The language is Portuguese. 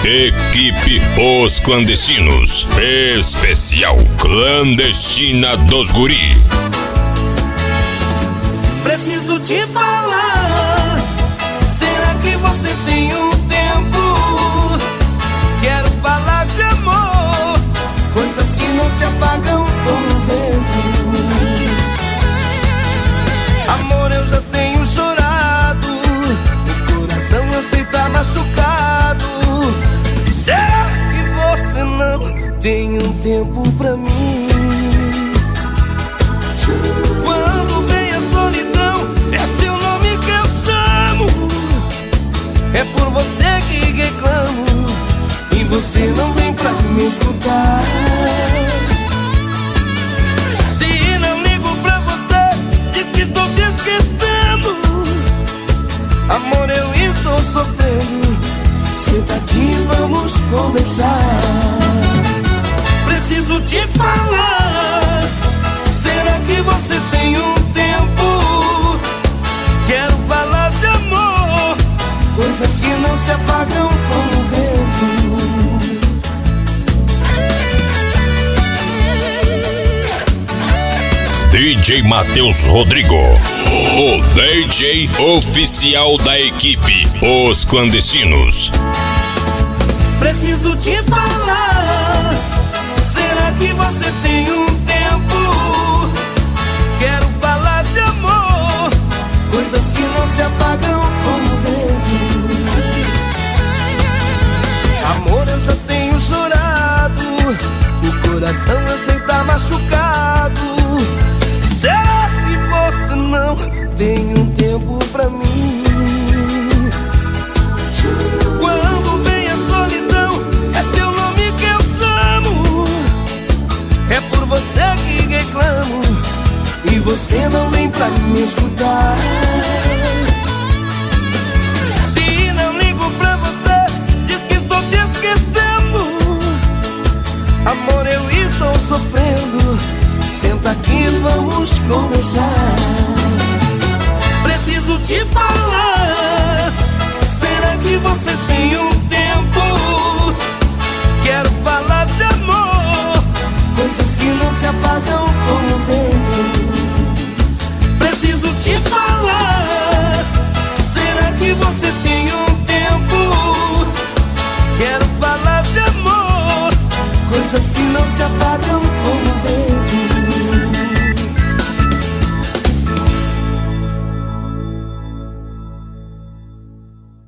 Equipe Os Clandestinos. Especial Clandestina dos Guri. Preciso te falar. Será que você tem um tempo? Quero falar de amor, coisas que não se apagam com o vento. Amor, eu já tenho chorado, o coração eu sei tá machucado. Será que você não tem um tempo pra mim? Quando vem a solidão, é seu nome que eu chamo. É por você que reclamo, e você não vem pra me escutar. Se não ligo pra você, diz que estou te esquecendo. Amor, eu estou sofrendo. Senta aqui, vamos conversar. Preciso te falar. Será que você tem um tempo? Quero falar de amor, coisas que não se apagam com o vento. DJ Matheus Rodrigo, o DJ oficial da equipe Os Clandestinos. Preciso te falar. Será que você tem um tempo? Quero falar de amor, coisas que não se apagam com o vento. Amor, eu já tenho chorado, o coração eu sei tá machucado. Será que você não tem um tempo pra mim? Quando vem a solidão, é seu nome que eu chamo. É por você que reclamo, e você não vem pra me escutar. Se não ligo pra você, diz que estou te esquecendo. Amor, eu estou sofrendo. Senta aqui, vamos conversar. Preciso te falar.